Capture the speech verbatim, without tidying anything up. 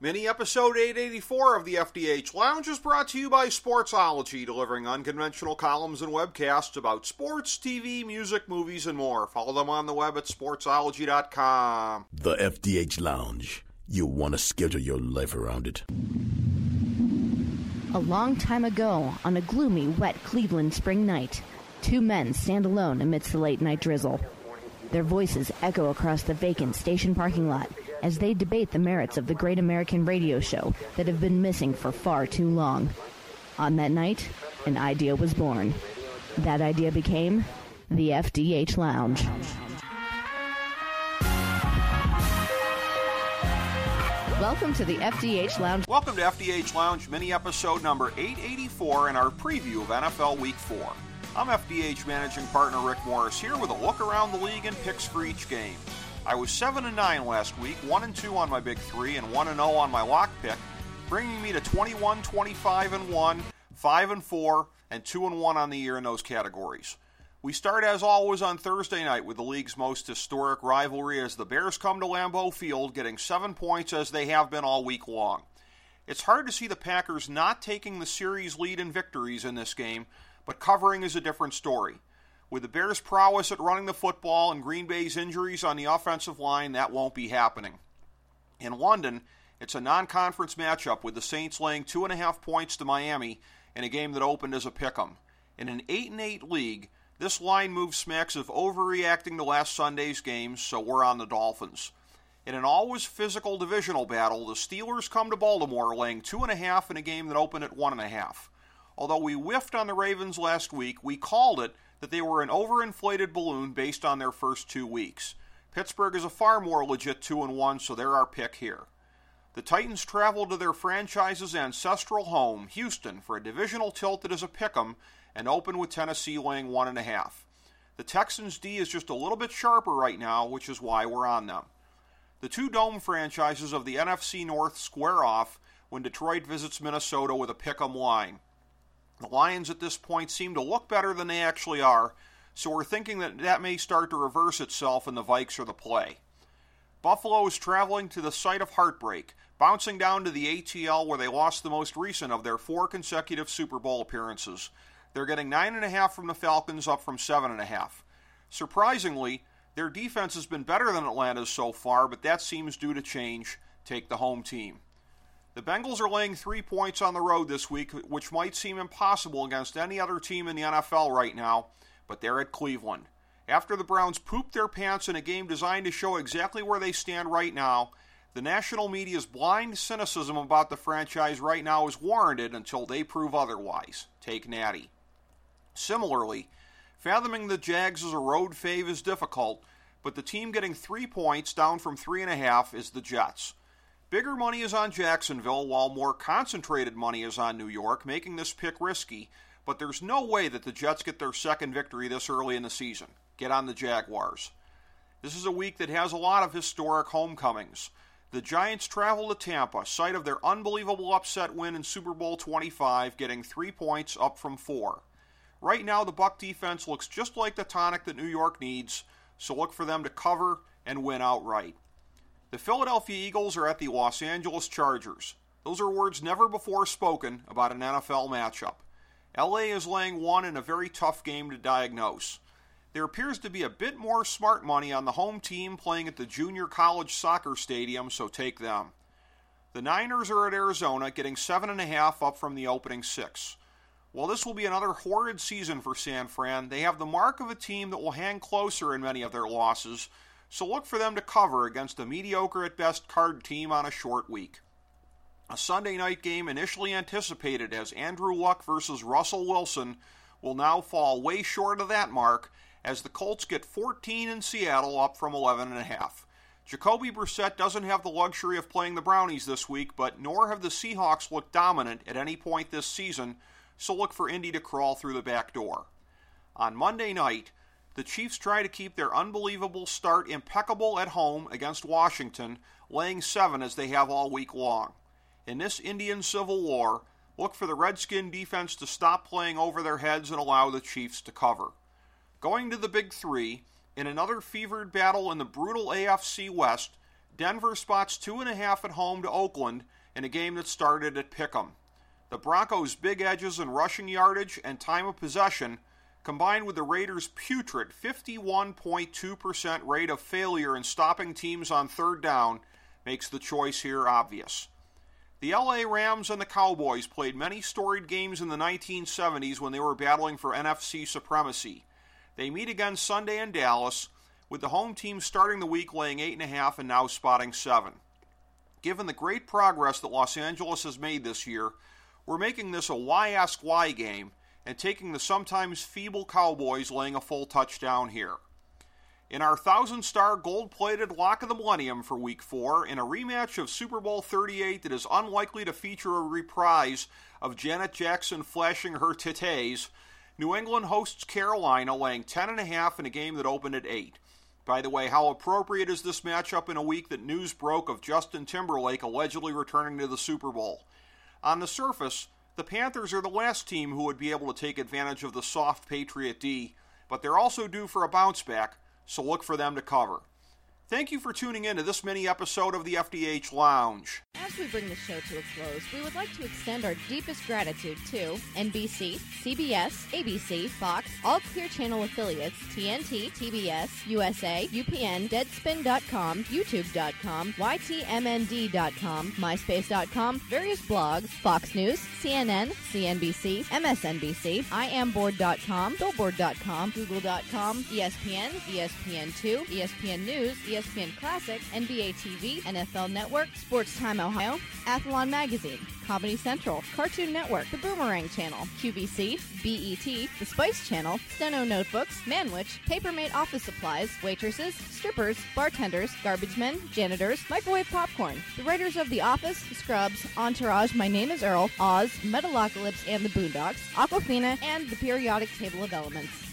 Mini episode eight eighty-four of the F D H Lounge is brought to you by Sportsology, delivering unconventional columns and webcasts about sports, T V, music, movies, and more. Follow them on the web at sportsology dot com. The F D H Lounge. You want to schedule your life around it. A long time ago, on a gloomy, wet Cleveland spring night, two men stand alone amidst the late-night drizzle. Their voices echo across the vacant station parking lot as they debate the merits of the great American radio show that have been missing for far too long. On that night, an idea was born. That idea became the F D H Lounge. Welcome to the F D H Lounge. Welcome to F D H Lounge mini episode number eight eighty-four and our preview of N F L Week four. I'm F D H Managing Partner Rick Morris here with a look around the league and picks for each game. I was seven and nine last week, one and two on my Big Three, and one and oh on my lock pick, bringing me to twenty-one, twenty-five and one, five and four, and two and one on the year in those categories. We start as always on Thursday night with the league's most historic rivalry as the Bears come to Lambeau Field, getting seven points as they have been all week long. It's hard to see the Packers not taking the series lead in victories in this game, but covering is a different story. With the Bears' prowess at running the football and Green Bay's injuries on the offensive line, that won't be happening. In London, it's a non-conference matchup with the Saints laying two and a half points to Miami in a game that opened as a pick'em. In an eight and eight league, this line move smacks of overreacting to last Sunday's games, so we're on the Dolphins. In an always physical divisional battle, the Steelers come to Baltimore laying two and a half in a game that opened at one and a half. Although we whiffed on the Ravens last week, we called it that they were an overinflated balloon based on their first two weeks. Pittsburgh is a far more legit two and one, so they're our pick here. The Titans travel to their franchise's ancestral home, Houston, for a divisional tilt that is a pick'em and open with Tennessee laying one and a half. The Texans' D is just a little bit sharper right now, which is why we're on them. The two dome franchises of the N F C North square off when Detroit visits Minnesota with a pick'em line. The Lions at this point seem to look better than they actually are, so we're thinking that that may start to reverse itself and the Vikes are the play. Buffalo is traveling to the site of heartbreak, bouncing down to the A T L where they lost the most recent of their four consecutive Super Bowl appearances. They're getting nine and a half from the Falcons, up from seven and a half. Surprisingly, their defense has been better than Atlanta's so far, but that seems due to change. Take the home team. The Bengals are laying three points on the road this week, which might seem impossible against any other team in the N F L right now, but they're at Cleveland. After the Browns pooped their pants in a game designed to show exactly where they stand right now, the national media's blind cynicism about the franchise right now is warranted until they prove otherwise. Take Natty. Similarly, fathoming the Jags as a road fave is difficult, but the team getting three points down from three and a half is the Jets. Bigger money is on Jacksonville, while more concentrated money is on New York, making this pick risky, but there's no way that the Jets get their second victory this early in the season. Get on the Jaguars. This is a week that has a lot of historic homecomings. The Giants travel to Tampa, site of their unbelievable upset win in Super Bowl twenty-five, getting three points up from four. Right now, the Buck defense looks just like the tonic that New York needs, so look for them to cover and win outright. The Philadelphia Eagles are at the Los Angeles Chargers. Those are words never before spoken about an N F L matchup. L A is laying one in a very tough game to diagnose. There appears to be a bit more smart money on the home team playing at the Junior College Soccer Stadium, so take them. The Niners are at Arizona, getting seven and a half up from the opening six. While this will be another horrid season for San Fran, they have the mark of a team that will hang closer in many of their losses, so look for them to cover against a mediocre at best card team on a short week. A Sunday night game initially anticipated as Andrew Luck versus Russell Wilson will now fall way short of that mark as the Colts get fourteen in Seattle, up from eleven and a half. Jacoby Brissett doesn't have the luxury of playing the Brownies this week, but nor have the Seahawks looked dominant at any point this season, so look for Indy to crawl through the back door. On Monday night, the Chiefs try to keep their unbelievable start impeccable at home against Washington, laying seven as they have all week long. In this Indian Civil War, look for the Redskin defense to stop playing over their heads and allow the Chiefs to cover. Going to the Big Three, in another fevered battle in the brutal A F C West, Denver spots two and a half at home to Oakland in a game that started at Pick'em. The Broncos' big edges in rushing yardage and time of possession, combined with the Raiders' putrid fifty-one point two percent rate of failure in stopping teams on third down, makes the choice here obvious. The L A Rams and the Cowboys played many storied games in the nineteen seventies when they were battling for N F C supremacy. They meet again Sunday in Dallas, with the home team starting the week laying eight and a half and now spotting seven. Given the great progress that Los Angeles has made this year, we're making this a why ask why game and taking the sometimes feeble Cowboys laying a full touchdown here. In our thousand-star gold-plated Lock of the Millennium for Week four, in a rematch of Super Bowl thirty-eight that is unlikely to feature a reprise of Janet Jackson flashing her titties, New England hosts Carolina, laying ten and a half in a game that opened at eight. By the way, how appropriate is this matchup in a week that news broke of Justin Timberlake allegedly returning to the Super Bowl? On the surface, the Panthers are the last team who would be able to take advantage of the soft Patriot D, but they're also due for a bounce back, so look for them to cover. Thank you for tuning in to this mini episode of the F D H Lounge. As we bring the show to a close, we would like to extend our deepest gratitude to N B C, C B S, A B C, Fox, all Clear Channel affiliates, T N T, T B S, U S A, U P N, Deadspin dot com, YouTube dot com, Y T M N D dot com, MySpace dot com, various blogs, Fox News, C N N, C N B C, M S N B C, I am board dot com, Billboard dot com, Google dot com, E S P N, E S P N two, E S P N News, E S P N Classic, N B A T V, N F L Network, Sports Time Ohio, Athlon Magazine, Comedy Central, Cartoon Network, The Boomerang Channel, Q V C, B E T, The Spice Channel, Steno Notebooks, Manwich, Papermate Office Supplies, waitresses, strippers, bartenders, garbage men, janitors, microwave popcorn, the writers of The Office, Scrubs, Entourage, My Name is Earl, Oz, Metalocalypse and the Boondocks, Aquafina, and The Periodic Table of Elements.